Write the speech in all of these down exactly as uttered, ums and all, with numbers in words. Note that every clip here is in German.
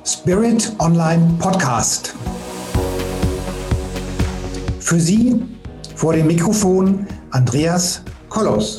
Spirit Online Podcast. Für Sie vor dem Mikrofon Andreas Kollos.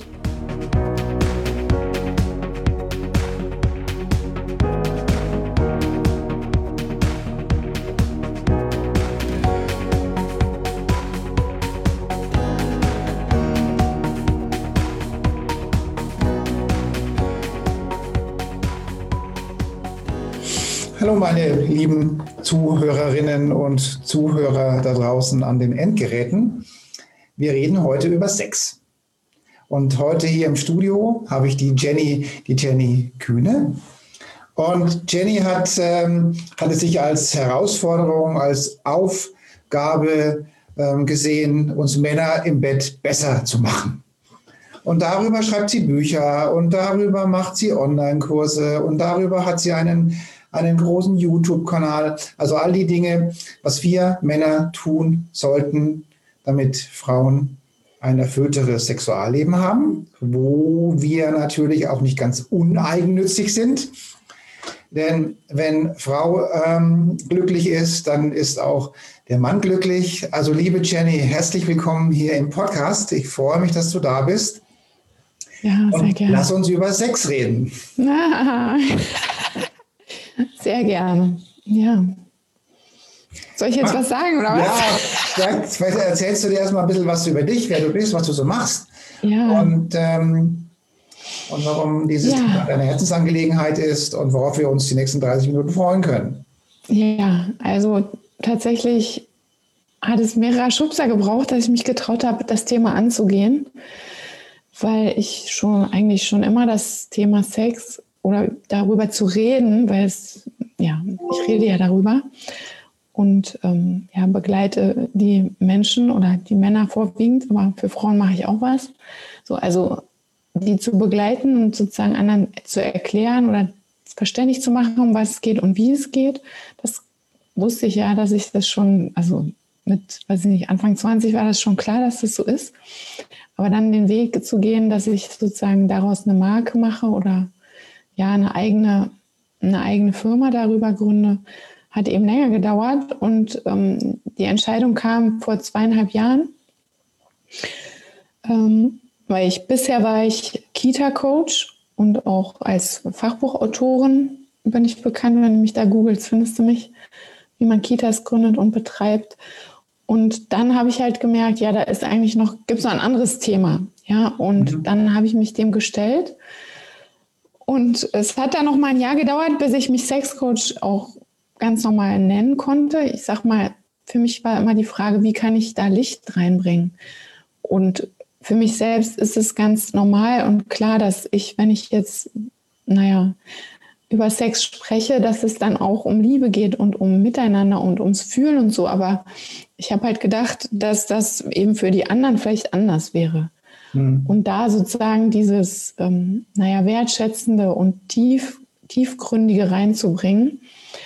Hallo meine lieben Zuhörerinnen und Zuhörer da draußen an den Endgeräten. Wir reden heute über Sex. Und heute hier im Studio habe ich die Jenny, die Jenny Kühne. Und Jenny hat, ähm, hat es sich als Herausforderung, als Aufgabe ähm, gesehen, uns Männer im Bett besser zu machen. Und darüber schreibt sie Bücher und darüber macht sie Online-Kurse und darüber hat sie einen einen großen YouTube-Kanal, also all die Dinge, was wir Männer tun sollten, damit Frauen ein erfüllteres Sexualleben haben, wo wir natürlich auch nicht ganz uneigennützig sind. Denn wenn Frau ähm, glücklich ist, dann ist auch der Mann glücklich. Also liebe Jenny, herzlich willkommen hier im Podcast. Ich freue mich, dass du da bist. Ja, sehr und gerne. Lass uns über Sex reden. Ah. Sehr gerne, ja. Soll ich jetzt was sagen, oder was? Ja, vielleicht erzählst du dir erstmal ein bisschen was über dich, wer du bist, was du so machst. Ja. Und, ähm, und warum dieses ja. Thema deine Herzensangelegenheit ist und worauf wir uns die nächsten dreißig Minuten freuen können. Ja, also tatsächlich hat es mehrere Schubser gebraucht, dass ich mich getraut habe, das Thema anzugehen, weil ich schon eigentlich schon immer das Thema Sex oder darüber zu reden, weil es, ja, ich rede ja darüber und ähm, ja, begleite die Menschen oder die Männer vorwiegend, aber für Frauen mache ich auch was. So, also die zu begleiten und sozusagen anderen zu erklären oder verständlich zu machen, um was es geht und wie es geht, das wusste ich ja, dass ich das schon, also mit, weiß ich nicht, Anfang zwanzig war das schon klar, dass das so ist. Aber dann den Weg zu gehen, dass ich sozusagen daraus eine Marke mache oder ja, eine eigene, eine eigene Firma darüber gründe, hat eben länger gedauert und ähm, die Entscheidung kam vor zweieinhalb Jahren, ähm, weil ich bisher war ich Kita-Coach und auch als Fachbuchautorin bin ich bekannt. Wenn du mich da googelst, findest du mich, wie man Kitas gründet und betreibt. Und dann habe ich halt gemerkt, ja, da ist eigentlich noch, gibt es noch ein anderes Thema. Ja, und mhm. dann habe ich mich dem gestellt. Und es hat dann noch mal ein Jahr gedauert, bis ich mich Sexcoach auch ganz normal nennen konnte. Ich sag mal, für mich war immer die Frage, wie kann ich da Licht reinbringen? Und für mich selbst ist es ganz normal und klar, dass ich, wenn ich jetzt, naja, über Sex spreche, dass es dann auch um Liebe geht und um Miteinander und ums Fühlen und so. Aber ich habe halt gedacht, dass das eben für die anderen vielleicht anders wäre. Und da sozusagen dieses, ähm, naja, wertschätzende und tief, tiefgründige reinzubringen,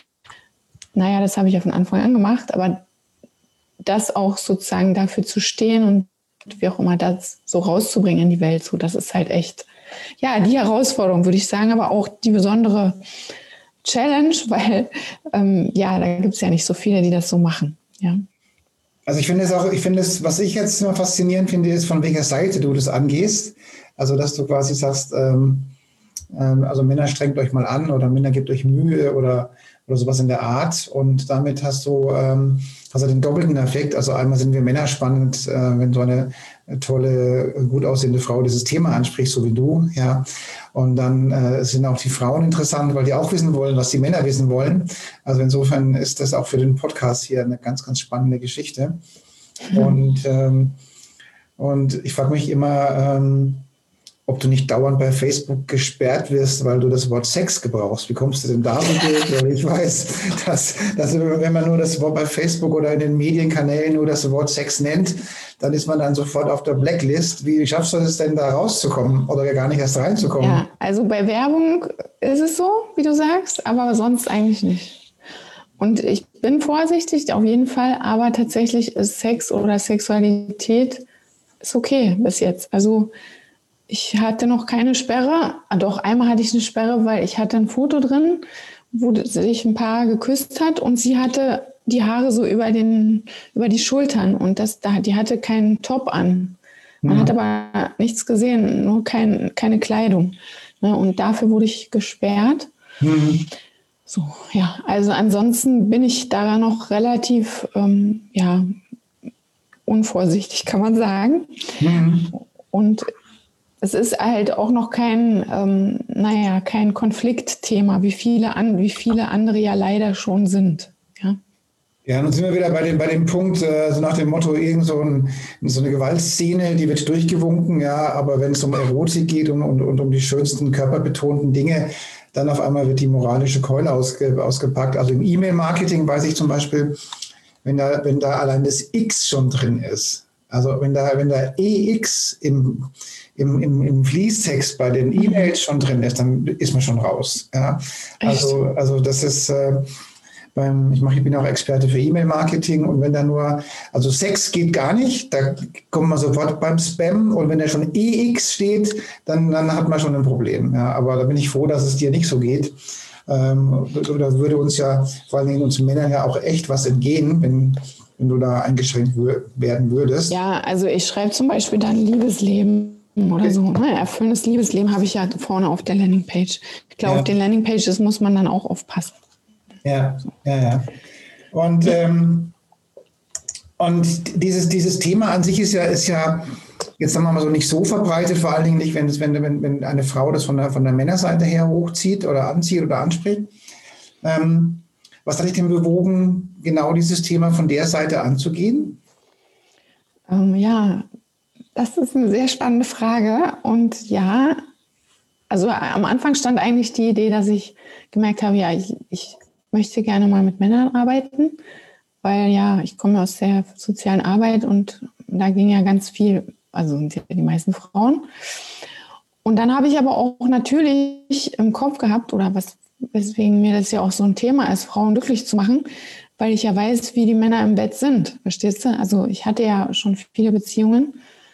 naja, das habe ich ja von Anfang an gemacht, aber das auch sozusagen dafür zu stehen und wie auch immer das so rauszubringen in die Welt, so, das ist halt echt, ja, die Herausforderung, würde ich sagen, aber auch die besondere Challenge, weil, ähm, ja, da gibt es ja nicht so viele, die das so machen, ja. Also ich finde es auch, ich finde es, was ich jetzt immer faszinierend finde, ist, von welcher Seite du das angehst. Also dass du quasi sagst, ähm, ähm, also Männer strengt euch mal an oder Männer gebt euch Mühe oder, oder sowas in der Art. Und damit hast du ähm, also den doppelten Effekt. Also einmal sind wir Männer spannend, äh, wenn so eine tolle, gut aussehende Frau dieses Thema anspricht, so wie du, ja. Und dann äh, sind auch die Frauen interessant, weil die auch wissen wollen, was die Männer wissen wollen. Also insofern ist das auch für den Podcast hier eine ganz, ganz spannende Geschichte. Mhm. Und, ähm, und ich frage mich immer, ähm, ob du nicht dauernd bei Facebook gesperrt wirst, weil du das Wort Sex gebrauchst. Wie kommst du denn da mit? Ich weiß, dass, dass wenn man nur das Wort bei Facebook oder in den Medienkanälen nur das Wort Sex nennt, dann ist man dann sofort auf der Blacklist. Wie schaffst du es denn, da rauszukommen oder gar nicht erst reinzukommen? Ja, also bei Werbung ist es so, wie du sagst, aber sonst eigentlich nicht. Und ich bin vorsichtig, auf jeden Fall, aber tatsächlich ist Sex oder Sexualität ist okay bis jetzt. Also ich hatte noch keine Sperre. Doch, einmal hatte ich eine Sperre, weil ich hatte ein Foto drin wo sich ein Paar geküsst hat und sie hatte die Haare so über den, über die Schultern und das, die hatte keinen Top an. Man mhm. hat aber nichts gesehen, nur kein, keine Kleidung. Und dafür wurde ich gesperrt. Mhm. So, ja, also ansonsten bin ich da noch relativ, ähm, ja, unvorsichtig, kann man sagen. Mhm. Und es ist halt auch noch kein, ähm, naja, kein Konfliktthema, wie viele, an, wie viele andere ja leider schon sind. Ja, ja, nun sind wir wieder bei dem, bei dem Punkt, äh, so nach dem Motto, irgend so, ein, so eine Gewaltszene, die wird durchgewunken, ja, aber wenn es um Erotik geht und, und, und um die schönsten körperbetonten Dinge, dann auf einmal wird die moralische Keule ausge, ausgepackt. Also im E-Mail-Marketing weiß ich zum Beispiel, wenn da, wenn da allein das X schon drin ist, also wenn da, wenn da E X im, im, im, im Fließtext bei den E-Mails schon drin ist, dann ist man schon raus. Ja? Also, also das ist, äh, beim, ich, mach, ich bin auch Experte für E-Mail-Marketing und wenn da nur, also Sex geht gar nicht, da kommt man sofort beim Spam und wenn da schon E X steht, dann, dann hat man schon ein Problem. Ja? Aber da bin ich froh, dass es dir nicht so geht. Ähm, da würde uns ja, vor allen Dingen uns Männern ja auch echt was entgehen, wenn, wenn du da eingeschränkt wür- werden würdest. Ja, also ich schreibe zum Beispiel dann Liebesleben oder so. Ne? Erfüllendes Liebesleben habe ich ja vorne auf der Landingpage. Ich glaube, ja. Auf den Landingpages muss man dann auch aufpassen. Ja, ja, ja. Und, ähm, und dieses, dieses Thema an sich ist ja, ist ja, jetzt sagen wir mal so, nicht so verbreitet, vor allen Dingen nicht, wenn, das, wenn, wenn, wenn eine Frau das von der, von der Männerseite her hochzieht oder anzieht oder anspricht. Ähm, was hat dich denn bewogen, genau dieses Thema von der Seite anzugehen? Ähm, ja, das ist eine sehr spannende Frage. Und ja, also am Anfang stand eigentlich die Idee, dass ich gemerkt habe, ja, ich, ich möchte gerne mal mit Männern arbeiten, weil ja, ich komme aus der sozialen Arbeit und da ging ja ganz viel, also die meisten Frauen. Und dann habe ich aber auch natürlich im Kopf gehabt, oder was, weswegen mir das ja auch so ein Thema ist, Frauen glücklich zu machen, weil ich ja weiß, wie die Männer im Bett sind, verstehst du? Also ich hatte ja schon viele Beziehungen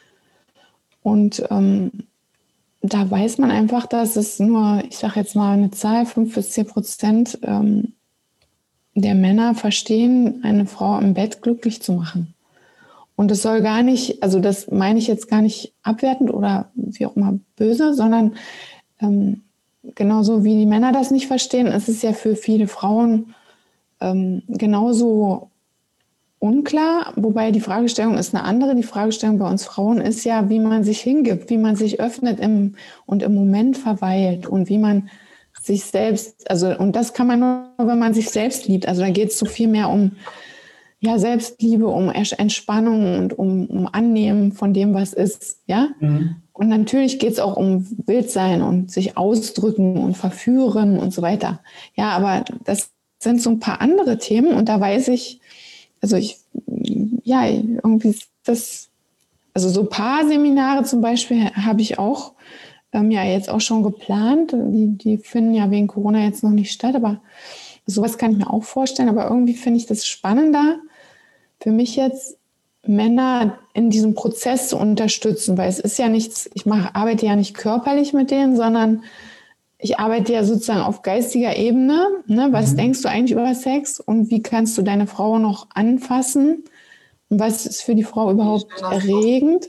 und ähm, da weiß man einfach, dass es nur, ich sage jetzt mal eine Zahl, fünf bis zehn Prozent ähm, der Männer verstehen, eine Frau im Bett glücklich zu machen. Und es soll gar nicht, also das meine ich jetzt gar nicht abwertend oder wie auch immer böse, sondern ähm, genauso wie die Männer das nicht verstehen, ist es ja für viele Frauen ähm, genauso unklar, wobei die Fragestellung ist eine andere. Die Fragestellung bei uns Frauen ist ja, wie man sich hingibt, wie man sich öffnet im, und im Moment verweilt und wie man sich selbst, also und das kann man nur, wenn man sich selbst liebt. Also da geht es so viel mehr um ja, Selbstliebe, um Entspannung und um, um Annehmen von dem, was ist. Ja? Mhm. Und natürlich geht es auch um Wildsein und sich ausdrücken und verführen und so weiter. Ja, aber das sind so ein paar andere Themen und da weiß ich, also ich, ja, irgendwie ist das, also so Paarseminare zum Beispiel habe ich auch ähm, ja jetzt auch schon geplant. Die, die finden ja wegen Corona jetzt noch nicht statt, aber sowas kann ich mir auch vorstellen. Aber irgendwie finde ich das spannender, für mich jetzt Männer in diesem Prozess zu unterstützen, weil es ist ja nichts, ich mache, arbeite ja nicht körperlich mit denen, sondern ich arbeite ja sozusagen auf geistiger Ebene. Ne? Was mhm. denkst du eigentlich über Sex und wie kannst du deine Frau noch anfassen? Und was ist für die Frau überhaupt erregend?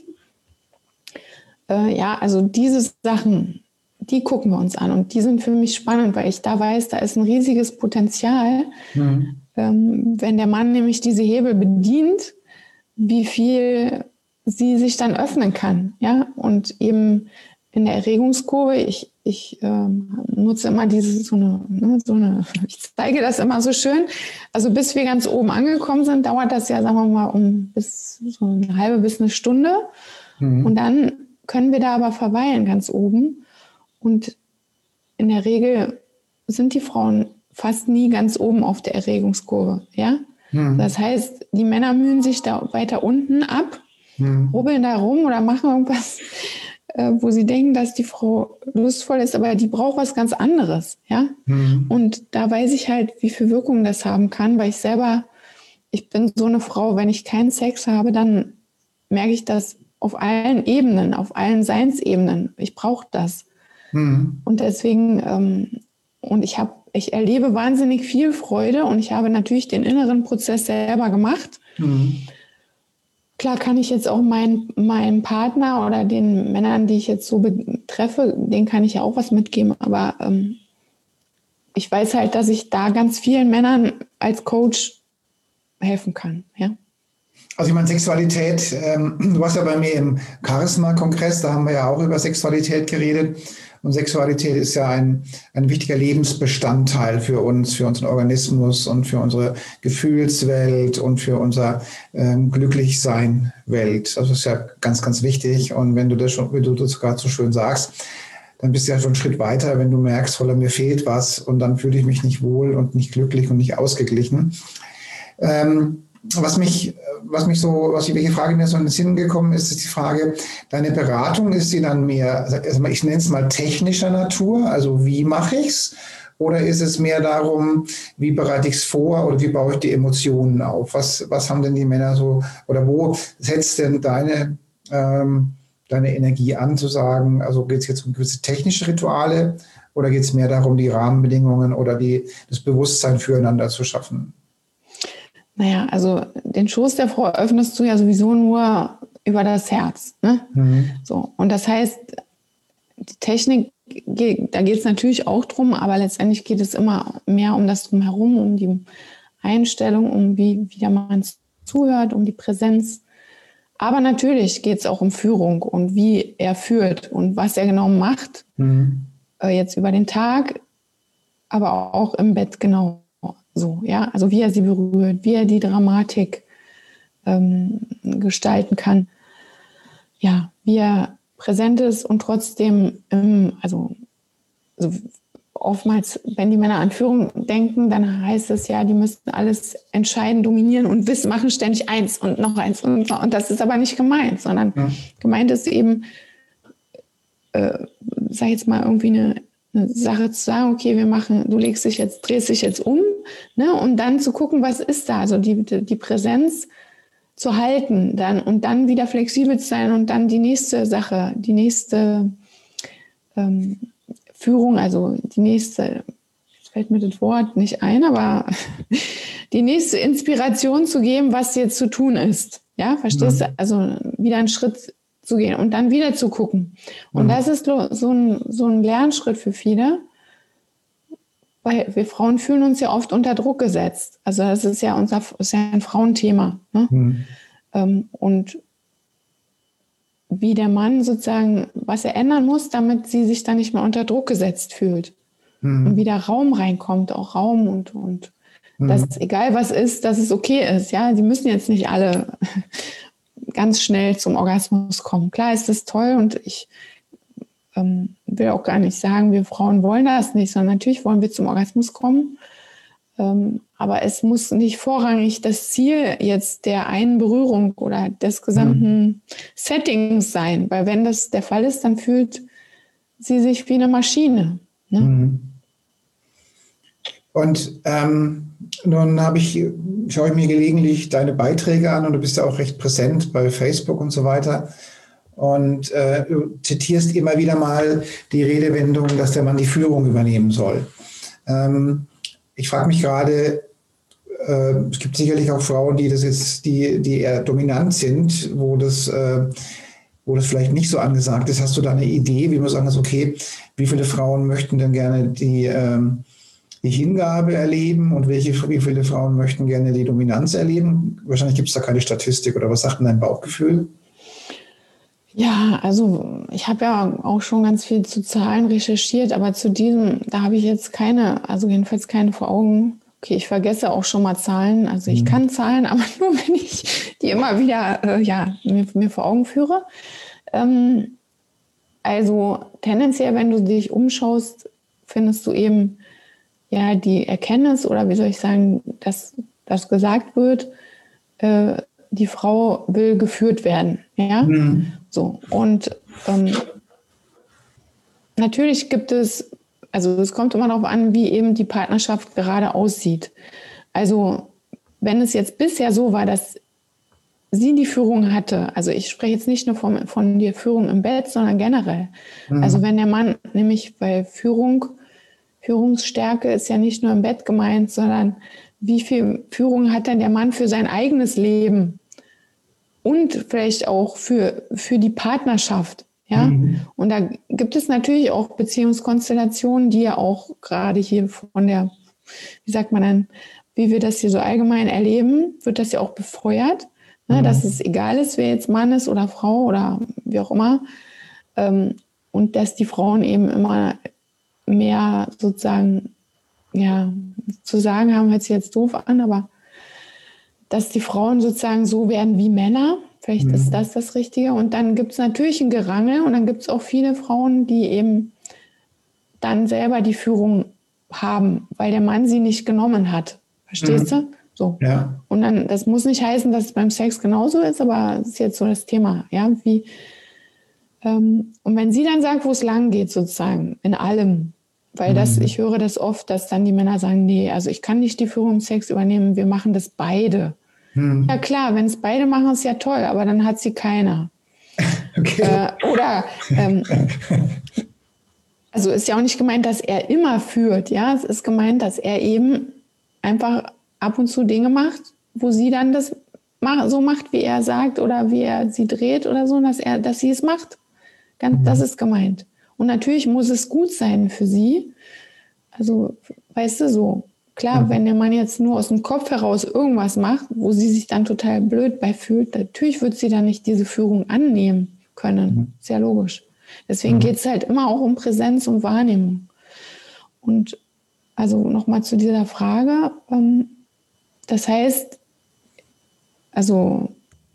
Äh, ja, also diese Sachen, die gucken wir uns an und die sind für mich spannend, weil ich da weiß, da ist ein riesiges Potenzial. Mhm. Ähm, wenn der Mann nämlich diese Hebel bedient, wie viel sie sich dann öffnen kann. Ja? Und eben in der Erregungskurve, ich, ich ähm, nutze immer diese, so eine, ne, so eine, ich zeige das immer so schön. Also bis wir ganz oben angekommen sind, dauert das ja, sagen wir mal, um bis so eine halbe bis eine Stunde. Mhm. Und dann können wir da aber verweilen ganz oben. Und in der Regel sind die Frauen fast nie ganz oben auf der Erregungskurve. Ja? Mhm. Das heißt, die Männer mühen sich da weiter unten ab, mhm. rubbeln da rum oder machen irgendwas, äh, wo sie denken, dass die Frau lustvoll ist, aber die braucht was ganz anderes. Ja? Mhm. Und da weiß ich halt, wie viel Wirkung das haben kann, weil ich selber, ich bin so eine Frau, wenn ich keinen Sex habe, dann merke ich das auf allen Ebenen, auf allen Seinsebenen. Ich brauche das. Mhm. Und deswegen, ähm, und ich habe ich erlebe wahnsinnig viel Freude und ich habe natürlich den inneren Prozess selber gemacht. Mhm. Klar kann ich jetzt auch meinen mein Partner oder den Männern, die ich jetzt so betreffe, denen kann ich ja auch was mitgeben, aber ähm, ich weiß halt, dass ich da ganz vielen Männern als Coach helfen kann, ja. Also ich meine, Sexualität, ähm, du warst ja bei mir im Charisma-Kongress, da haben wir ja auch über Sexualität geredet. Und Sexualität ist ja ein, ein wichtiger Lebensbestandteil für uns, für unseren Organismus und für unsere Gefühlswelt und für unser ähm, Glücklichsein-Welt. Also das ist ja ganz, ganz wichtig. Und wenn du das schon, wie du das gerade so schön sagst, dann bist du ja schon einen Schritt weiter, wenn du merkst, voller mir fehlt was und dann fühle ich mich nicht wohl und nicht glücklich und nicht ausgeglichen. Ähm, Was mich, was mich so, was welche Frage mir so in den Sinn gekommen ist, ist die Frage, deine Beratung, ist sie dann mehr, also ich nenne es mal technischer Natur, also wie mache ich es? Oder ist es mehr darum, wie bereite ich es vor oder wie baue ich die Emotionen auf? Was, was haben denn die Männer so, oder wo setzt denn deine, ähm, deine Energie an, zu sagen, also geht es jetzt um gewisse technische Rituale oder geht es mehr darum, die Rahmenbedingungen oder die, das Bewusstsein füreinander zu schaffen? Naja, also den Schoß der Frau öffnest du ja sowieso nur über das Herz. Ne? Mhm. So, und das heißt, die Technik, da geht es natürlich auch drum, aber letztendlich geht es immer mehr um das Drumherum, um die Einstellung, um wie, wie der Mann zuhört, um die Präsenz. Aber natürlich geht es auch um Führung und wie er führt und was er genau macht. Mhm. Äh, jetzt über den Tag, aber auch im Bett genau. So, ja, also wie er sie berührt, wie er die Dramatik ähm, gestalten kann, ja, wie er präsent ist und trotzdem, ähm, also, also oftmals, wenn die Männer an Führung denken, dann heißt es ja, die müssten alles entscheiden, dominieren und wissen, machen ständig eins und noch eins und, und das ist aber nicht gemeint, sondern ja. Gemeint ist eben, äh, sag jetzt mal irgendwie eine eine Sache zu sagen, okay, wir machen, du legst dich jetzt, drehst dich jetzt um, ne, und dann zu gucken, was ist da, also die, die Präsenz zu halten dann und dann wieder flexibel zu sein und dann die nächste Sache, die nächste ähm, Führung, also die nächste, jetzt fällt mir das Wort nicht ein, aber die nächste Inspiration zu geben, was jetzt zu tun ist, ja, verstehst ja. du, also wieder einen Schritt zu gehen und dann wieder zu gucken. Und mhm. das ist so ein, so ein Lernschritt für viele, weil wir Frauen fühlen uns ja oft unter Druck gesetzt. Also das ist ja unser ist ja ein Frauenthema. Ne? Mhm. Ähm, und wie der Mann sozusagen, was er ändern muss, damit sie sich dann nicht mehr unter Druck gesetzt fühlt. Mhm. Und wieder Raum reinkommt, auch Raum und, und mhm. dass egal was ist, dass es okay ist. Ja, die müssen jetzt nicht alle ganz schnell zum Orgasmus kommen. Klar ist das toll und ich ähm, will auch gar nicht sagen, wir Frauen wollen das nicht, sondern natürlich wollen wir zum Orgasmus kommen. Ähm, aber es muss nicht vorrangig das Ziel jetzt der einen Berührung oder des gesamten mhm. Settings sein, weil wenn das der Fall ist, dann fühlt sie sich wie eine Maschine. Ne? Mhm. Und ähm, nun habe ich, schaue ich mir gelegentlich deine Beiträge an und du bist ja auch recht präsent bei Facebook und so weiter. Und äh, du zitierst immer wieder mal die Redewendung, dass der Mann die Führung übernehmen soll. Ähm, ich frage mich gerade, äh, es gibt sicherlich auch Frauen, die das jetzt, die, die eher dominant sind, wo das, äh, wo das vielleicht nicht so angesagt ist. Hast du da eine Idee, wie man sagen kann, okay, wie viele Frauen möchten denn gerne die ähm, die Hingabe erleben und welche, wie viele Frauen möchten gerne die Dominanz erleben? Wahrscheinlich gibt es da keine Statistik oder was sagt denn dein Bauchgefühl? Ja, also ich habe ja auch schon ganz viel zu Zahlen recherchiert, aber zu diesem, da habe ich jetzt keine, also jedenfalls keine vor Augen. Okay, ich vergesse auch schon mal Zahlen, also ich mhm. kann Zahlen, aber nur wenn ich die immer wieder äh, ja, mir, mir vor Augen führe. Ähm, also tendenziell, wenn du dich umschaust, findest du eben ja, die Erkenntnis oder wie soll ich sagen, dass das gesagt wird, äh, die Frau will geführt werden. Ja? Mhm. So. Und ähm, natürlich gibt es, also es kommt immer darauf an, wie eben die Partnerschaft gerade aussieht. Also wenn es jetzt bisher so war, dass sie die Führung hatte, also ich spreche jetzt nicht nur von, von der Führung im Bett, sondern generell. Mhm. Also wenn der Mann nämlich bei Führung Führungsstärke ist ja nicht nur im Bett gemeint, sondern wie viel Führung hat denn der Mann für sein eigenes Leben und vielleicht auch für, für die Partnerschaft. Ja? Mhm. Und da gibt es natürlich auch Beziehungskonstellationen, die ja auch gerade hier von der, wie sagt man dann, wie wir das hier so allgemein erleben, wird das ja auch befeuert, ne? Mhm. Dass es egal ist, wer jetzt Mann ist oder Frau oder wie auch immer. Ähm, und dass die Frauen eben immer mehr sozusagen, ja, zu sagen haben, hört sich jetzt doof an, aber dass die Frauen sozusagen so werden wie Männer, vielleicht mhm. ist das das Richtige. Und dann gibt es natürlich ein Gerangel und dann gibt es auch viele Frauen, die eben dann selber die Führung haben, weil der Mann sie nicht genommen hat. Verstehst mhm. du? So. Ja. Und dann, das muss nicht heißen, dass es beim Sex genauso ist, aber das ist jetzt so das Thema, ja, wie ähm, und wenn sie dann sagt, wo es lang geht, sozusagen, in allem, weil das, ich höre das oft, dass dann die Männer sagen, nee, also ich kann nicht die Führung im Sex übernehmen, wir machen das beide. Hm. Ja klar, wenn es beide machen, ist ja toll, aber dann hat sie keiner. Okay. Äh, oder, ähm, also ist ja auch nicht gemeint, dass er immer führt, ja, es ist gemeint, dass er eben einfach ab und zu Dinge macht, wo sie dann das so macht, wie er sagt oder wie er sie dreht oder so, dass er, dass sie es macht. Ganz, das ist gemeint. Und natürlich muss es gut sein für sie. Also, weißt du, so, klar, mhm. wenn der Mann jetzt nur aus dem Kopf heraus irgendwas macht, wo sie sich dann total blöd bei fühlt, natürlich wird sie dann nicht diese Führung annehmen können. Mhm. Sehr logisch. Deswegen mhm. geht es halt immer auch um Präsenz und Wahrnehmung. Und also nochmal zu dieser Frage. Ähm, das heißt, also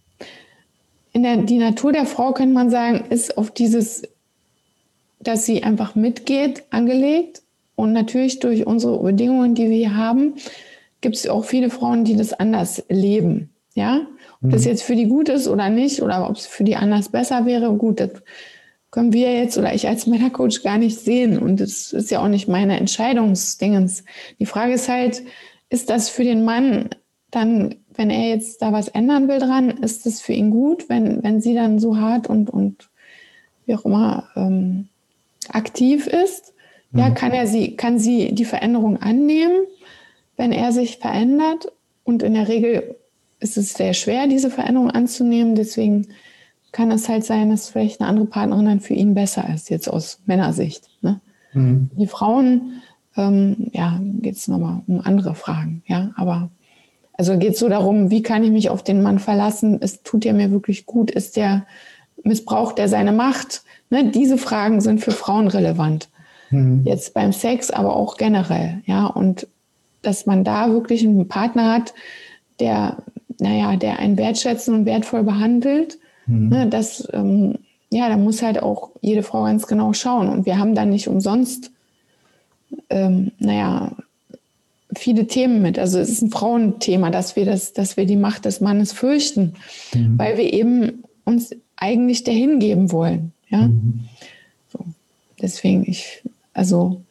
in der, die Natur der Frau, könnte man sagen, ist auf dieses, dass sie einfach mitgeht, angelegt. Und natürlich durch unsere Bedingungen, die wir hier haben, gibt es auch viele Frauen, die das anders leben. Ja? Ob mhm. das jetzt für die gut ist oder nicht, oder ob es für die anders besser wäre, gut, das können wir jetzt oder ich als Männercoach gar nicht sehen. Und das ist ja auch nicht meine Entscheidungsdingens. Die Frage ist halt, ist das für den Mann dann, wenn er jetzt da was ändern will dran, ist das für ihn gut, wenn, wenn sie dann so hart und, und wie auch immer ähm, aktiv ist? Mhm. Ja, kann er sie, kann sie die Veränderung annehmen, wenn er sich verändert? Und in der Regel ist es sehr schwer, diese Veränderung anzunehmen. Deswegen kann es halt sein, dass vielleicht eine andere Partnerin dann für ihn besser ist, jetzt aus Männersicht. Ne? Mhm. Die Frauen, ähm, ja, geht es nochmal um andere Fragen. Ja, aber also geht es so darum, wie kann ich mich auf den Mann verlassen? Es tut er mir wirklich gut? Ist der, missbraucht er seine Macht? Ne? Diese Fragen sind für Frauen relevant. Mhm. Jetzt beim Sex, aber auch generell. Ja, und dass man da wirklich einen Partner hat, der, naja, der einen wertschätzen und wertvoll behandelt. Mhm. Ne? Das, ähm, ja, da muss halt auch jede Frau ganz genau schauen. Und wir haben dann nicht umsonst, ähm, naja, viele Themen mit. Also es ist ein Frauenthema, dass wir das, dass wir die Macht des Mannes fürchten, mhm. weil wir eben uns eigentlich dahin geben wollen. Ja? Mhm. So. Deswegen, ich, also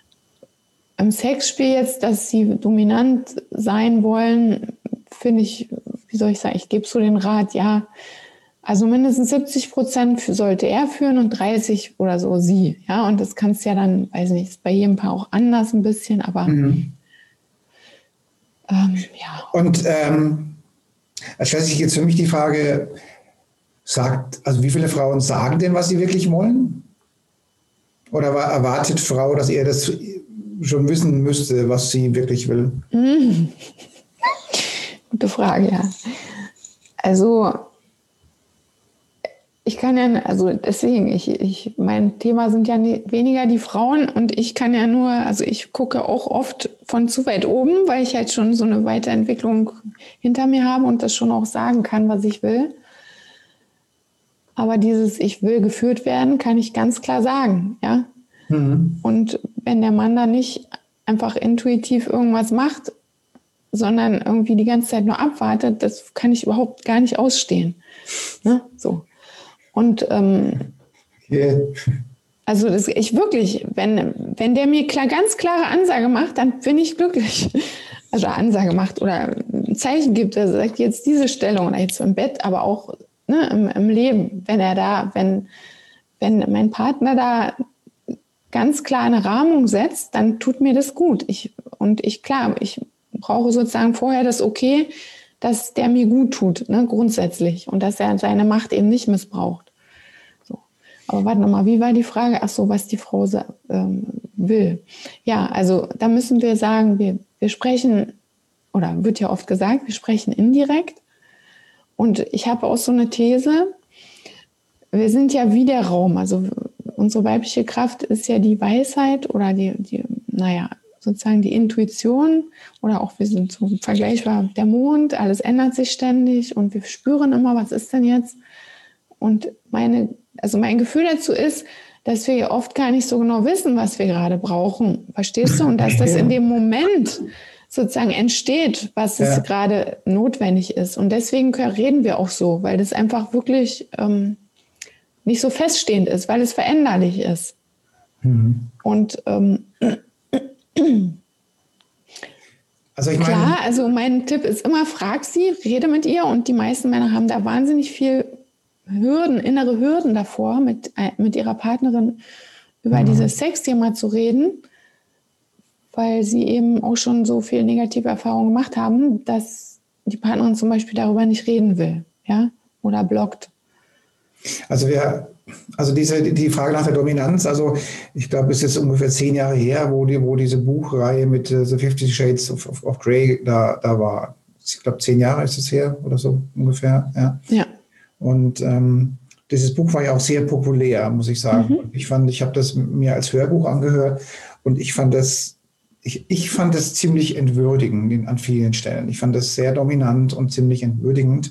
im Sexspiel jetzt, dass sie dominant sein wollen, finde ich, wie soll ich sagen, ich gebe so den Rat, ja, also mindestens siebzig Prozent sollte er führen und dreißig oder so sie. Ja, und das kannst ja dann, weiß nicht, ist bei jedem Paar auch anders ein bisschen, aber mhm. Ähm, ja. Und ähm, als stellt sich jetzt für mich die Frage, sagt, also wie viele Frauen sagen denn, was sie wirklich wollen? Oder erwartet Frau, dass er das schon wissen müsste, was sie wirklich will? Mhm. Gute Frage, ja. Also ich kann ja, also deswegen, ich, ich, mein Thema sind ja nie, weniger die Frauen und ich kann ja nur, also ich gucke auch oft von zu weit oben, weil ich halt schon so eine Weiterentwicklung hinter mir habe und das schon auch sagen kann, was ich will. Aber dieses ich will geführt werden, kann ich ganz klar sagen, ja. Mhm. Und wenn der Mann da nicht einfach intuitiv irgendwas macht, sondern irgendwie die ganze Zeit nur abwartet, das kann ich überhaupt gar nicht ausstehen. Ne? So. Und ähm, yeah. also das, ich wirklich, wenn, wenn der mir klar, ganz klare Ansage macht, dann bin ich glücklich. Also Ansage macht oder ein Zeichen gibt, er sagt jetzt diese Stellung oder jetzt im Bett, aber auch ne, im, im Leben, wenn er da, wenn, wenn mein Partner da ganz klar eine Rahmung setzt, dann tut mir das gut. Ich, und ich, klar, ich brauche sozusagen vorher das Okay, dass der mir gut tut, ne, grundsätzlich. Und dass er seine Macht eben nicht missbraucht. So. Aber warte nochmal, wie war die Frage? Ach so, was die Frau ähm, will. Ja, also da müssen wir sagen, wir, wir sprechen, oder wird ja oft gesagt, wir sprechen indirekt. Und ich habe auch so eine These, wir sind ja wie der Raum, also unsere weibliche Kraft ist ja die Weisheit oder die, die, naja, sozusagen die Intuition oder auch wir sind so vergleichbar der Mond, alles ändert sich ständig und wir spüren immer, was ist denn jetzt? Und meine, also mein Gefühl dazu ist, dass wir ja oft gar nicht so genau wissen, was wir gerade brauchen, verstehst du? Und dass das in dem Moment sozusagen entsteht, was ja. es gerade notwendig ist. Und deswegen reden wir auch so, weil das einfach wirklich ähm, nicht so feststehend ist, weil es veränderlich ist. Mhm. Und ähm, also ich meine, klar, also mein Tipp ist immer, frag sie, rede mit ihr. Und die meisten Männer haben da wahnsinnig viel Hürden, innere Hürden davor, mit, mit ihrer Partnerin über mhm. dieses Sexthema zu reden, weil sie eben auch schon so viel negative Erfahrungen gemacht haben, dass die Partnerin zum Beispiel darüber nicht reden will, ja, oder blockt. Also wir, also diese die Frage nach der Dominanz, also ich glaube, es ist jetzt ungefähr zehn Jahre her, wo die, wo diese Buchreihe mit uh, The Fifty Shades of, of, of Grey da, da war. Ich glaube, zehn Jahre ist es her oder so ungefähr. Ja. ja. Und ähm, dieses Buch war ja auch sehr populär, muss ich sagen. Mhm. Ich fand, ich habe das mir als Hörbuch angehört und ich fand das, ich, ich fand das ziemlich entwürdigend an vielen Stellen. Ich fand das sehr dominant und ziemlich entwürdigend.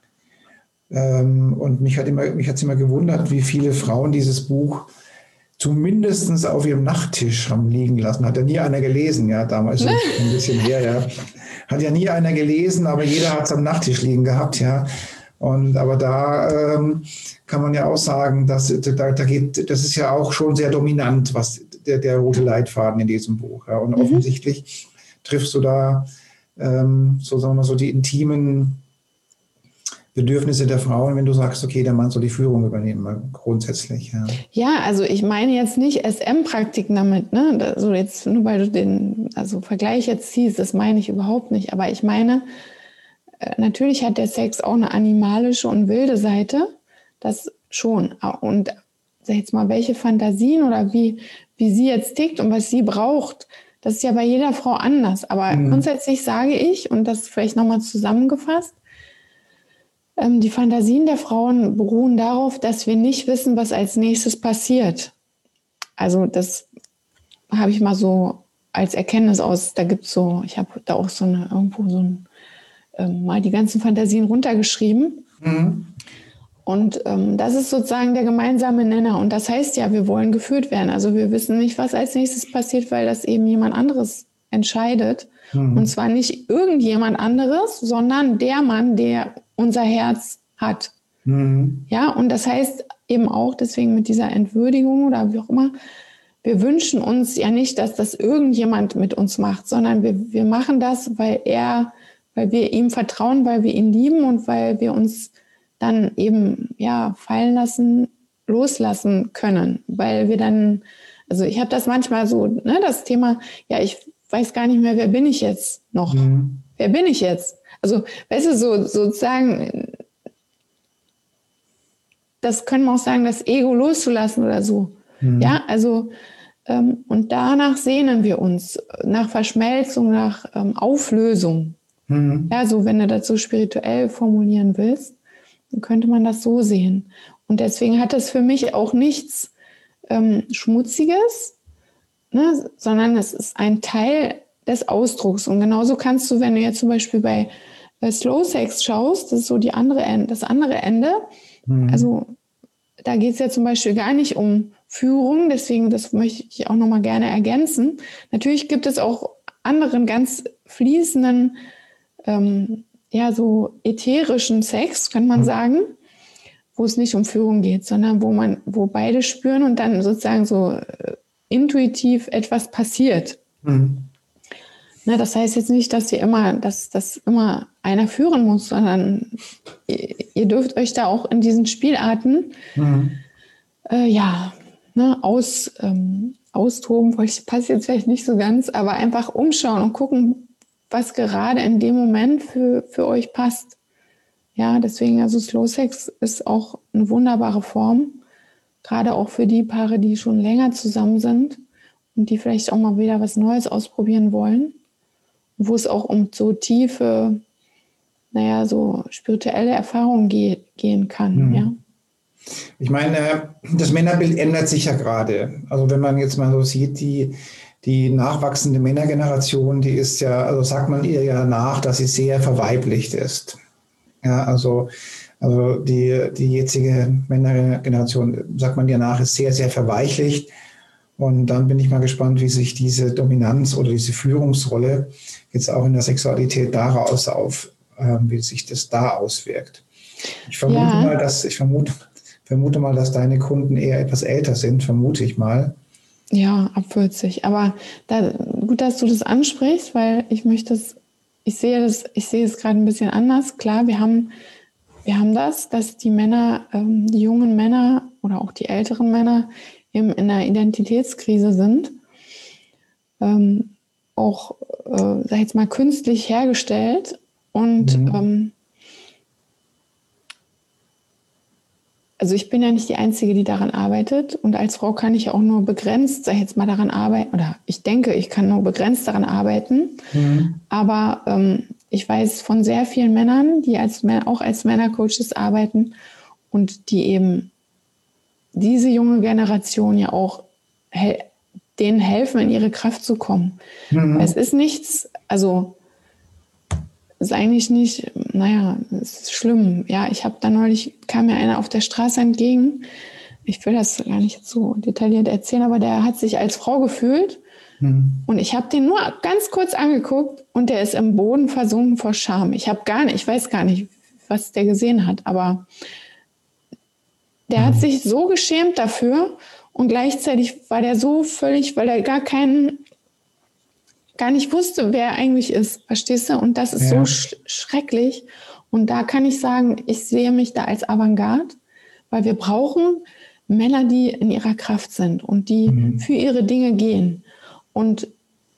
Ähm, und mich hat immer, mich hat's immer gewundert, wie viele Frauen dieses Buch zumindest auf ihrem Nachttisch haben liegen lassen. Hat ja nie einer gelesen, ja, damals schon ein bisschen her, ja. Hat ja nie einer gelesen, aber jeder hat es am Nachttisch liegen gehabt, ja. Und aber da ähm, kann man ja auch sagen, dass da, da geht, das ist ja auch schon sehr dominant, was der, der rote Leitfaden in diesem Buch. Ja. Und mhm. offensichtlich triffst du da ähm, so, sagen wir mal, so die intimen Bedürfnisse der Frauen, wenn du sagst, okay, der Mann soll die Führung übernehmen, grundsätzlich. Ja, ja, also ich meine jetzt nicht S M-Praktiken damit, ne? Also jetzt nur weil du den also Vergleich jetzt ziehst, das meine ich überhaupt nicht. Aber ich meine, natürlich hat der Sex auch eine animalische und wilde Seite, das schon. Und sag jetzt mal, welche Fantasien oder wie, wie sie jetzt tickt und was sie braucht, das ist ja bei jeder Frau anders. Aber mhm. grundsätzlich sage ich, und das vielleicht nochmal zusammengefasst, ähm, die Fantasien der Frauen beruhen darauf, dass wir nicht wissen, was als nächstes passiert. Also das habe ich mal so als Erkenntnis aus, da gibt es so, ich habe da auch so eine, irgendwo so ein mal die ganzen Fantasien runtergeschrieben. Mhm. Und ähm, das ist sozusagen der gemeinsame Nenner. Und das heißt ja, wir wollen geführt werden. Also wir wissen nicht, was als nächstes passiert, weil das eben jemand anderes entscheidet. Mhm. Und zwar nicht irgendjemand anderes, sondern der Mann, der unser Herz hat. Mhm. Ja, und das heißt eben auch, deswegen mit dieser Entwürdigung oder wie auch immer, wir wünschen uns ja nicht, dass das irgendjemand mit uns macht, sondern wir, wir machen das, weil er weil wir ihm vertrauen, weil wir ihn lieben und weil wir uns dann eben ja fallen lassen, loslassen können, weil wir dann, also ich habe das manchmal so, ne, das Thema, ja, ich weiß gar nicht mehr, wer bin ich jetzt noch? Mhm. Wer bin ich jetzt? Also, weißt du, so sozusagen, das können wir auch sagen, das Ego loszulassen oder so. Mhm. Ja, also ähm, und danach sehnen wir uns, nach Verschmelzung, nach ähm, Auflösung. Mhm. Ja, so wenn du das so spirituell formulieren willst, dann könnte man das so sehen. Und deswegen hat das für mich auch nichts ähm, Schmutziges, ne, sondern es ist ein Teil des Ausdrucks. Und genauso kannst du, wenn du jetzt zum Beispiel bei, bei Slow Sex schaust, das ist so die andere Ende, das andere Ende, mhm. also da geht es ja zum Beispiel gar nicht um Führung, deswegen, das möchte ich auch nochmal gerne ergänzen. Natürlich gibt es auch anderen ganz fließenden Ähm, ja, so ätherischen Sex, kann man sagen, wo es nicht um Führung geht, sondern wo man, wo beide spüren und dann sozusagen so äh, intuitiv etwas passiert. Mhm. Na, das heißt jetzt nicht, dass ihr immer, dass das immer einer führen muss, sondern ihr, ihr dürft euch da auch in diesen Spielarten mhm. äh, ja, ne, aus, ähm, austoben, wollte ich, passt jetzt vielleicht nicht so ganz, aber einfach umschauen und gucken, was gerade in dem Moment für, für euch passt. Ja, deswegen, also Slow Sex ist auch eine wunderbare Form, gerade auch für die Paare, die schon länger zusammen sind und die vielleicht auch mal wieder was Neues ausprobieren wollen, wo es auch um so tiefe, naja, so spirituelle Erfahrungen ge- gehen kann, mhm. ja. Ich meine, das Männerbild ändert sich ja gerade. Also wenn man jetzt mal so sieht, die, die nachwachsende Männergeneration, die ist ja, also sagt man ihr ja nach, dass sie sehr verweiblicht ist. Ja, also, also die, die jetzige Männergeneration, sagt man ihr nach, ist sehr, sehr verweichlicht. Und dann bin ich mal gespannt, wie sich diese Dominanz oder diese Führungsrolle jetzt auch in der Sexualität daraus auf, äh, wie sich das da auswirkt. Ich vermute ja. mal, dass ich vermute, vermute mal, dass deine Kunden eher etwas älter sind, vermute ich mal. Ja, ab vierzig. Aber da, gut, dass du das ansprichst, weil ich möchte es, ich sehe das, ich sehe es gerade ein bisschen anders. Klar, wir haben, wir haben das, dass die Männer, ähm, die jungen Männer oder auch die älteren Männer eben in einer Identitätskrise sind. Ähm, auch, äh, sag ich jetzt mal, künstlich hergestellt und mhm. ähm, also ich bin ja nicht die Einzige, die daran arbeitet und als Frau kann ich auch nur begrenzt, sag ich jetzt mal, daran arbeiten oder ich denke, ich kann nur begrenzt daran arbeiten, mhm. aber ähm, ich weiß von sehr vielen Männern, die als auch als Männercoaches arbeiten und die eben diese junge Generation ja auch hel- denen helfen, in ihre Kraft zu kommen. Mhm. Es ist nichts, also ist eigentlich nicht, naja, es ist schlimm. Ja, ich habe da neulich, kam mir einer auf der Straße entgegen. Ich will das gar nicht so detailliert erzählen, aber der hat sich als Frau gefühlt. Mhm. Und ich habe den nur ganz kurz angeguckt und der ist im Boden versunken vor Scham. Ich habe gar nicht, ich weiß gar nicht, was der gesehen hat, aber der mhm. hat sich so geschämt dafür und gleichzeitig war der so völlig, weil er gar keinen gar nicht wusste, wer er eigentlich ist, verstehst du? Und das ist ja. so sch- schrecklich. Und da kann ich sagen, ich sehe mich da als Avantgarde, weil wir brauchen Männer, die in ihrer Kraft sind und die mhm. für ihre Dinge gehen. Und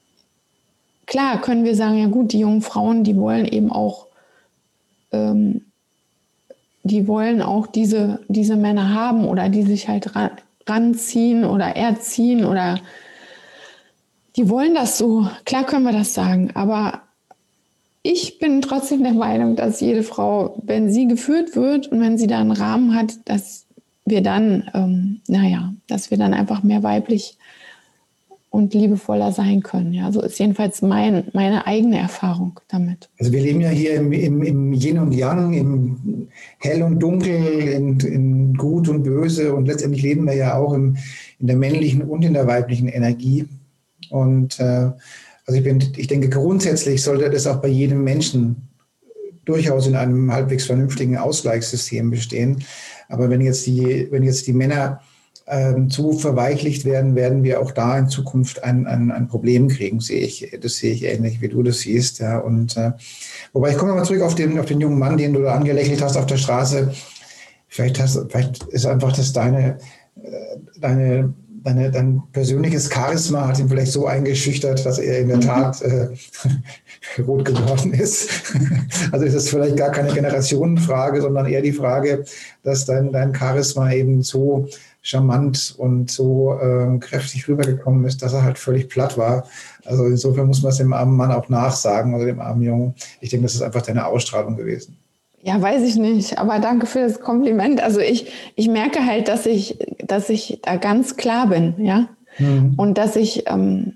klar können wir sagen, ja gut, die jungen Frauen, die wollen eben auch, ähm, die wollen auch diese, diese Männer haben oder die sich halt ran, ranziehen oder erziehen oder die wollen das so, klar können wir das sagen, aber ich bin trotzdem der Meinung, dass jede Frau, wenn sie geführt wird und wenn sie da einen Rahmen hat, dass wir dann, ähm, naja, dass wir dann einfach mehr weiblich und liebevoller sein können. Ja, so ist jedenfalls mein, meine eigene Erfahrung damit. Also wir leben ja hier im, im, im Yin und Yang, im Hell und Dunkel, in, in Gut und Böse und letztendlich leben wir ja auch im, in der männlichen und in der weiblichen Energie. Und äh, also ich, bin, ich denke, grundsätzlich sollte das auch bei jedem Menschen durchaus in einem halbwegs vernünftigen Ausgleichssystem bestehen. Aber wenn jetzt die, wenn jetzt die Männer ähm, zu verweichlicht werden, werden wir auch da in Zukunft ein, ein, ein Problem kriegen, sehe ich. Das sehe ich ähnlich, wie du das siehst. Ja. Und äh, wobei ich komme mal zurück auf den, auf den jungen Mann, den du da angelächelt hast auf der Straße. Vielleicht, hast, vielleicht ist einfach das deine, deine Deine, dein persönliches Charisma hat ihn vielleicht so eingeschüchtert, dass er in der Tat äh, rot geworden ist. Also ist es vielleicht gar keine Generationenfrage, sondern eher die Frage, dass dein, dein Charisma eben so charmant und so äh, kräftig rübergekommen ist, dass er halt völlig platt war. Also insofern muss man es dem armen Mann auch nachsagen oder dem armen Jungen. Ich denke, das ist einfach deine Ausstrahlung gewesen. Ja, weiß ich nicht, aber danke für das Kompliment. Also ich, ich merke halt, dass ich, dass ich da ganz klar bin, ja. Mhm. Und dass ich, ähm,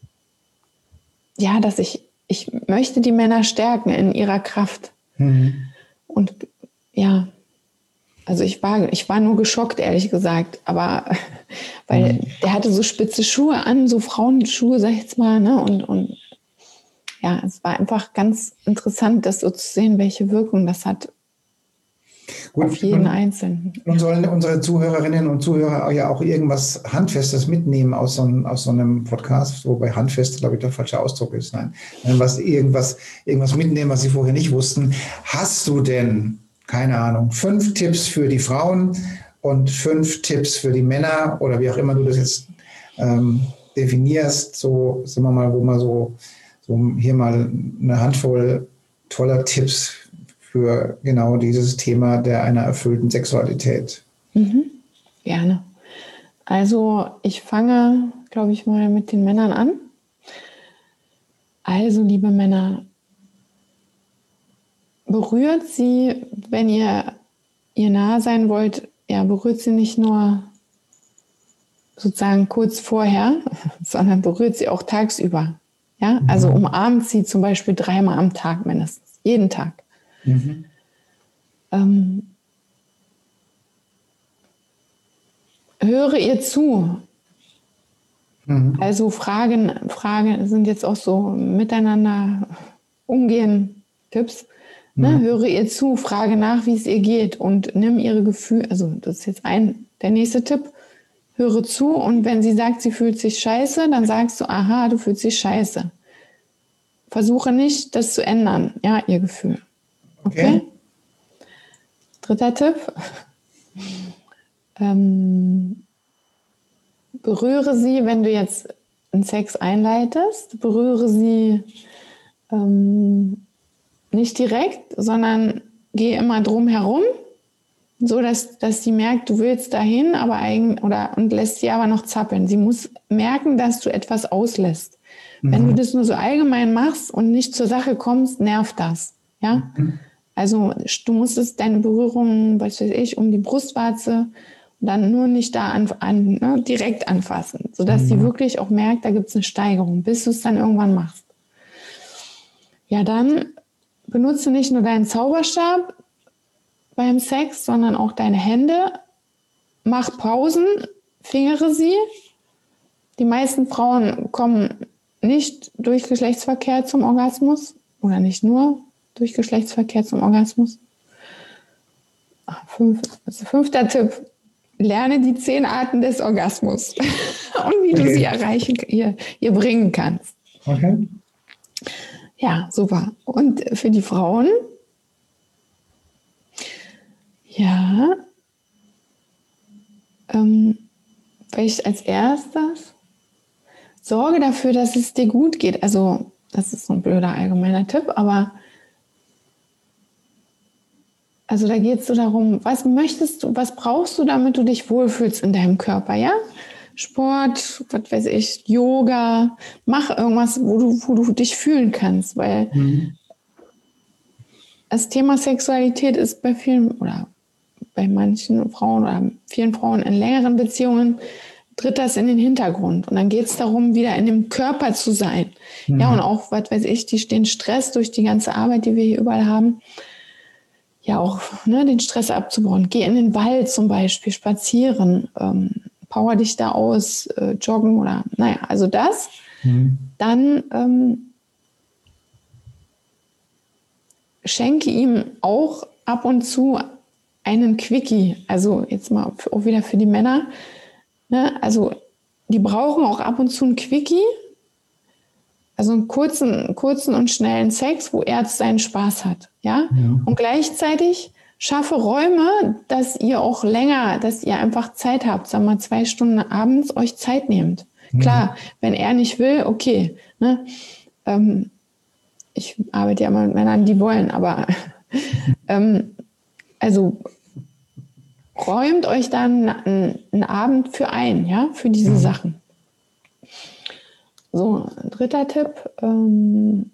ja, dass ich, ich möchte die Männer stärken in ihrer Kraft. Mhm. Und ja, also ich war, ich war nur geschockt, ehrlich gesagt, aber weil mhm. der hatte so spitze Schuhe an, so Frauenschuhe, sag ich jetzt mal, ne, und, und ja, es war einfach ganz interessant, das so zu sehen, welche Wirkung das hat. Gut, auf jeden nun, Einzelnen. Nun sollen unsere Zuhörerinnen und Zuhörer ja auch irgendwas Handfestes mitnehmen aus so, einem, aus so einem Podcast, wobei handfest, glaube ich, der falsche Ausdruck ist. Nein, was, irgendwas, irgendwas mitnehmen, was sie vorher nicht wussten. Hast du denn, keine Ahnung, fünf Tipps für die Frauen und fünf Tipps für die Männer oder wie auch immer du das jetzt ähm, definierst, so, sagen wir mal, wo man so, so hier mal eine Handvoll toller Tipps für genau dieses Thema der einer erfüllten Sexualität. Mhm. Gerne. Also ich fange, glaube ich, mal mit den Männern an. Also, liebe Männer, berührt sie, wenn ihr ihr nahe sein wollt, ja, berührt sie nicht nur sozusagen kurz vorher, sondern berührt sie auch tagsüber. Ja, also umarmt sie zum Beispiel dreimal am Tag mindestens, jeden Tag. Mhm. Ähm, höre ihr zu. Mhm. Also Fragen, Fragen sind jetzt auch so miteinander umgehen Tipps. Mhm. Ne, höre ihr zu, frage nach, wie es ihr geht und nimm ihre Gefühle, also das ist jetzt ein, der nächste Tipp, höre zu und wenn sie sagt, sie fühlt sich scheiße, dann sagst du, aha, du fühlst dich scheiße. Versuche nicht, das zu ändern, ja, ihr Gefühl. Okay? Okay. Dritter Tipp. Ähm, berühre sie, wenn du jetzt einen Sex einleitest, berühre sie ähm, nicht direkt, sondern geh immer drum herum, so dass, dass sie merkt, du willst dahin, aber eigentlich, oder, und lässt sie aber noch zappeln. Sie muss merken, dass du etwas auslässt. Mhm. Wenn du das nur so allgemein machst und nicht zur Sache kommst, nervt das. Ja? Mhm. Also du musstest deine Berührung, was weiß ich, um die Brustwarze und dann nur nicht da an, an, ne, direkt anfassen, sodass mhm. sie wirklich auch merkt, da gibt es eine Steigerung, bis du es dann irgendwann machst. Ja, dann benutze nicht nur deinen Zauberstab beim Sex, sondern auch deine Hände. Mach Pausen, fingere sie. Die meisten Frauen kommen nicht durch Geschlechtsverkehr zum Orgasmus oder nicht nur durch Geschlechtsverkehr zum Orgasmus. Fünf, also fünfter Tipp, lerne die zehn Arten des Orgasmus und wie okay. du sie erreichen, ihr, ihr bringen kannst. Okay. Ja, super. Und für die Frauen, ja, ähm, vielleicht als erstes, sorge dafür, dass es dir gut geht. Also, das ist so ein blöder allgemeiner Tipp, aber also da geht es so darum, was möchtest du, was brauchst du, damit du dich wohlfühlst in deinem Körper, ja? Sport, was weiß ich, Yoga, mach irgendwas, wo du, wo du dich fühlen kannst, weil mhm. das Thema Sexualität ist bei vielen oder bei manchen Frauen oder vielen Frauen in längeren Beziehungen tritt das in den Hintergrund und dann geht es darum, wieder in dem Körper zu sein. Mhm. Ja, und auch, was weiß ich, die, den Stress durch die ganze Arbeit, die wir hier überall haben, ja auch ne, den Stress abzubauen. Geh in den Wald zum Beispiel, spazieren, ähm, power dich da aus, äh, joggen oder naja, also das. Mhm. Dann ähm, schenke ihm auch ab und zu einen Quickie, also jetzt mal auch wieder für die Männer, ne? Also die brauchen auch ab und zu einen Quickie, also einen kurzen, kurzen und schnellen Sex, wo er seinen Spaß hat, ja? Ja. Und gleichzeitig schaffe Räume, dass ihr auch länger, dass ihr einfach Zeit habt, sagen wir mal zwei Stunden abends euch Zeit nehmt. Ja. Klar, wenn er nicht will, okay, ne? Ähm, ich arbeite ja mal mit Männern, die wollen, aber ähm, also räumt euch dann einen, einen Abend für ein, ja, für diese mhm. Sachen. So, dritter Tipp. Ähm,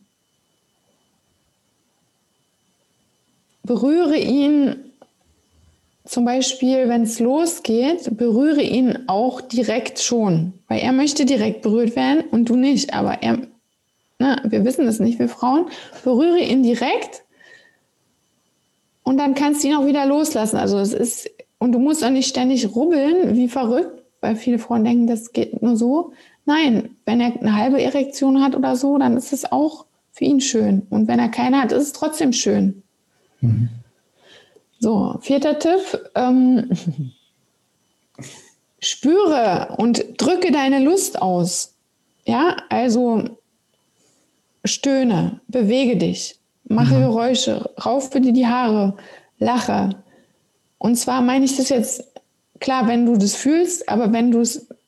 berühre ihn zum Beispiel, wenn es losgeht, berühre ihn auch direkt schon. Weil er möchte direkt berührt werden und du nicht. Aber er, na, wir wissen das nicht, wir Frauen. Berühre ihn direkt und dann kannst du ihn auch wieder loslassen. Also es ist, und du musst auch nicht ständig rubbeln, wie verrückt, weil viele Frauen denken, das geht nur so. Nein, wenn er eine halbe Erektion hat oder so, dann ist es auch für ihn schön. Und wenn er keine hat, ist es trotzdem schön. Mhm. So, vierter Tipp. Ähm, spüre und drücke deine Lust aus. Ja, also stöhne, bewege dich, mache mhm. Geräusche, raufe dir die Haare, lache. Und zwar meine ich das jetzt, klar, wenn du das fühlst, aber wenn du es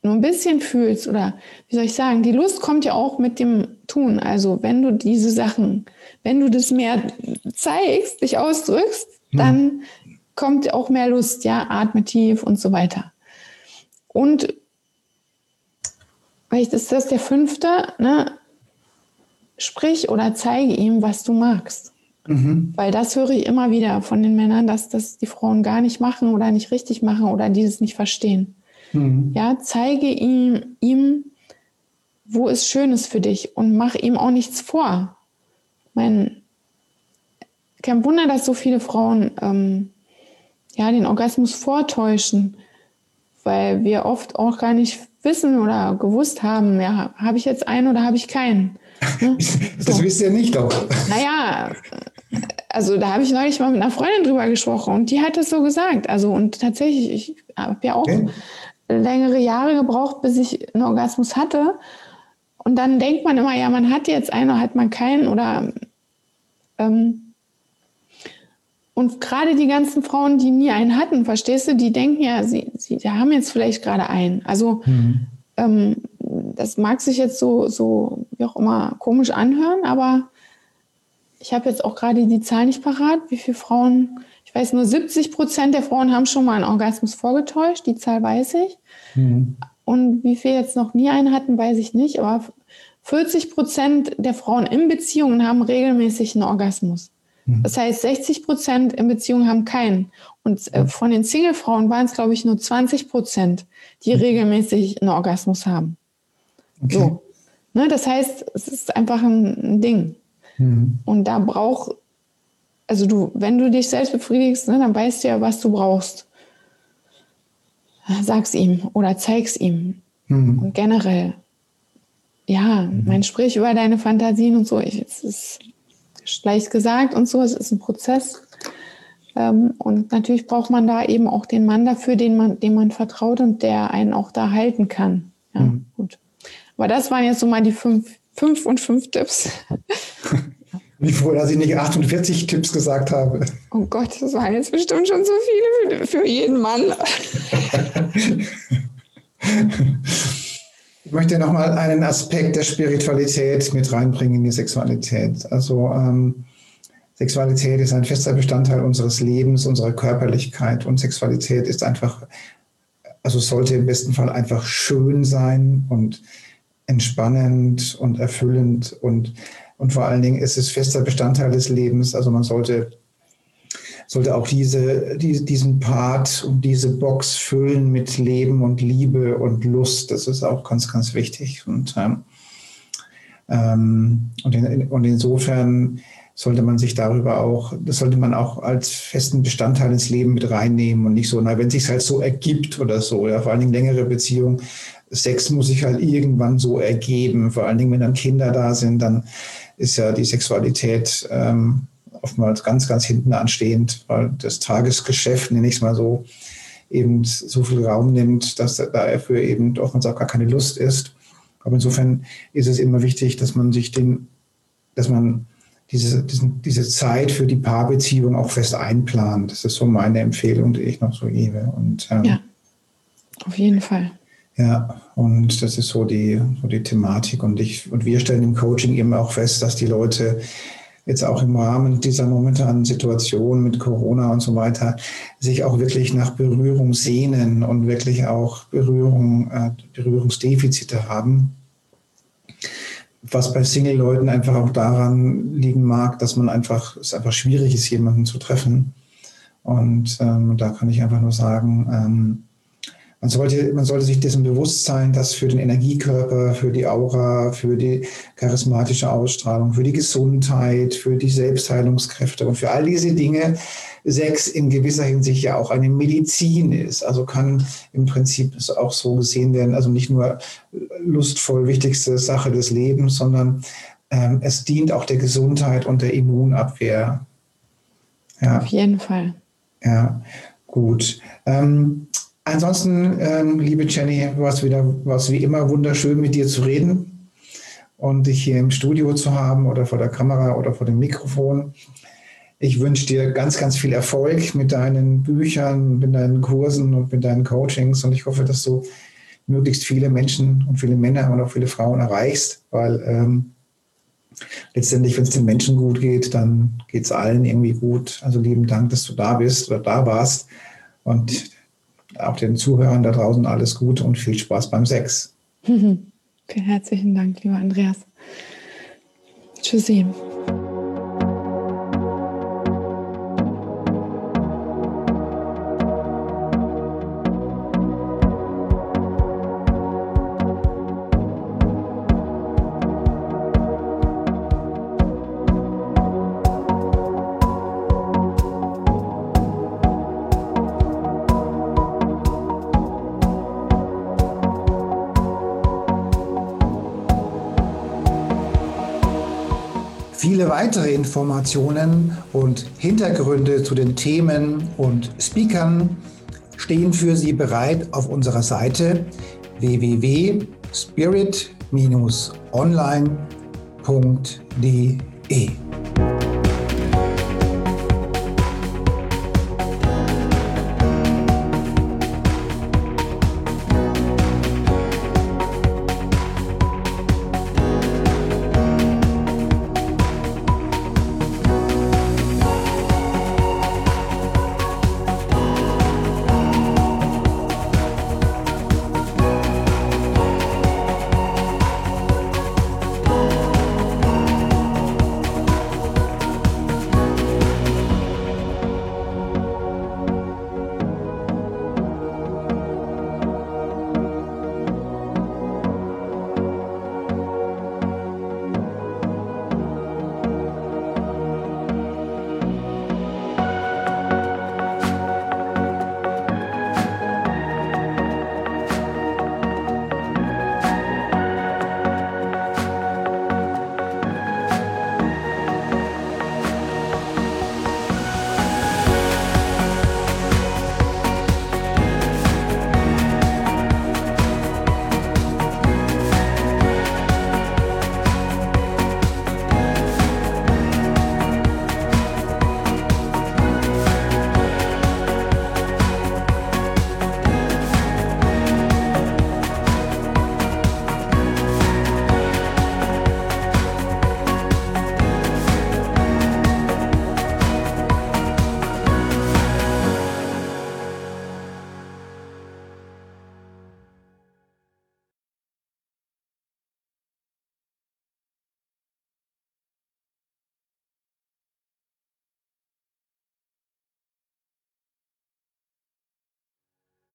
nur ein bisschen fühlst oder wie soll ich sagen, die Lust kommt ja auch mit dem Tun. Also wenn du diese Sachen, wenn du das mehr zeigst, dich ausdrückst, hm. dann kommt auch mehr Lust, ja, atme tief und so weiter. Und vielleicht ist das der fünfte, ne? Sprich oder zeige ihm, was du magst. Mhm. Weil das höre ich immer wieder von den Männern, dass das die Frauen gar nicht machen oder nicht richtig machen oder die es nicht verstehen. Mhm. Ja, zeige ihm, ihm, wo es Schönes für dich und mach ihm auch nichts vor. Ich meine, kein Wunder, dass so viele Frauen ähm, ja, den Orgasmus vortäuschen, weil wir oft auch gar nicht wissen oder gewusst haben, ja, habe ich jetzt einen oder habe ich keinen? Ne? Das so. Wisst ihr nicht doch. Naja, also da habe ich neulich mal mit einer Freundin drüber gesprochen und die hat das so gesagt. Also und tatsächlich, ich habe ja auch okay. längere Jahre gebraucht, bis ich einen Orgasmus hatte. Und dann denkt man immer, ja, man hat jetzt einen oder hat man keinen oder ähm, und gerade die ganzen Frauen, die nie einen hatten, verstehst du, die denken ja, sie, sie haben jetzt vielleicht gerade einen. Also mhm. ähm, das mag sich jetzt so, so wie auch immer komisch anhören, aber ich habe jetzt auch gerade die Zahl nicht parat, wie viele Frauen, ich weiß nur siebzig Prozent der Frauen haben schon mal einen Orgasmus vorgetäuscht, die Zahl weiß ich. Mhm. Und wie viele jetzt noch nie einen hatten, weiß ich nicht, aber vierzig Prozent der Frauen in Beziehungen haben regelmäßig einen Orgasmus. Das heißt, sechzig Prozent in Beziehungen haben keinen. Und äh, von den Single-Frauen waren es, glaube ich, nur zwanzig Prozent, die regelmäßig einen Orgasmus haben. Okay. So. Ne, das heißt, es ist einfach ein, ein Ding. Mhm. Und da braucht, also du, wenn du dich selbst befriedigst, ne, dann weißt du ja, was du brauchst. Sag's ihm oder zeig's ihm. Mhm. Und generell, ja, mhm. man spricht über deine Fantasien und so. Ich, es ist leicht gesagt und so, es ist ein Prozess. Ähm, und natürlich braucht man da eben auch den Mann dafür, den man, dem man vertraut und der einen auch da halten kann. Ja, mhm. gut. Aber das waren jetzt so mal die fünf, fünf und fünf Tipps. Wie froh, dass ich nicht achtundvierzig Tipps gesagt habe. Oh Gott, das waren jetzt bestimmt schon so viele für, für jeden Mann. Ich möchte nochmal einen Aspekt der Spiritualität mit reinbringen in die Sexualität. Also ähm, Sexualität ist ein fester Bestandteil unseres Lebens, unserer Körperlichkeit und Sexualität ist einfach, also sollte im besten Fall einfach schön sein und entspannend und erfüllend und, und vor allen Dingen ist es fester Bestandteil des Lebens. Also man sollte sollte auch diese, die, diesen Part und diese Box füllen mit Leben und Liebe und Lust. Das ist auch ganz, ganz wichtig. Und, ähm, und, in, und insofern sollte man sich darüber auch, das sollte man auch als festen Bestandteil ins Leben mit reinnehmen und nicht so, na, wenn es sich halt so ergibt oder so, ja, vor allen Dingen längere Beziehungen. Sex muss sich halt irgendwann so ergeben. Vor allen Dingen, wenn dann Kinder da sind, dann ist ja die Sexualität ähm, oftmals ganz, ganz hinten anstehend, weil das Tagesgeschäft, nenne ich es mal so, eben so viel Raum nimmt, dass dafür eben oftmals auch gar keine Lust ist. Aber insofern ist es immer wichtig, dass man sich den, dass man diese, diesen, diese Zeit für die Paarbeziehung auch fest einplant. Das ist so meine Empfehlung, die ich noch so gebe. Und, ähm, ja, auf jeden Fall. Ja, und das ist so die, so die Thematik. Und ich, und wir stellen im Coaching eben auch fest, dass die Leute jetzt auch im Rahmen dieser momentanen Situation mit Corona und so weiter sich auch wirklich nach Berührung sehnen und wirklich auch Berührung, äh, Berührungsdefizite haben. Was bei Single-Leuten einfach auch daran liegen mag, dass man einfach, es einfach schwierig ist, jemanden zu treffen. Und ähm, da kann ich einfach nur sagen, ähm, Man sollte, man sollte sich dessen bewusst sein, dass für den Energiekörper, für die Aura, für die charismatische Ausstrahlung, für die Gesundheit, für die Selbstheilungskräfte und für all diese Dinge Sex in gewisser Hinsicht ja auch eine Medizin ist. Also kann im Prinzip auch so gesehen werden, also nicht nur lustvoll wichtigste Sache des Lebens, sondern ähm, es dient auch der Gesundheit und der Immunabwehr. Ja. Auf jeden Fall. Ja, gut. Ähm, Ansonsten, ähm, liebe Jenny, war es wieder, war es wie immer wunderschön, mit dir zu reden und dich hier im Studio zu haben oder vor der Kamera oder vor dem Mikrofon. Ich wünsche dir ganz, ganz viel Erfolg mit deinen Büchern, mit deinen Kursen und mit deinen Coachings und ich hoffe, dass du möglichst viele Menschen und viele Männer und auch viele Frauen erreichst, weil ähm, letztendlich, wenn es den Menschen gut geht, dann geht es allen irgendwie gut. Also lieben Dank, dass du da bist oder da warst und auch den Zuhörern da draußen alles Gute und viel Spaß beim Sex. Vielen herzlichen Dank, lieber Andreas. Tschüssi. Viele weitere Informationen und Hintergründe zu den Themen und Speakern stehen für Sie bereit auf unserer Seite w w w punkt spirit Bindestrich online punkt d e.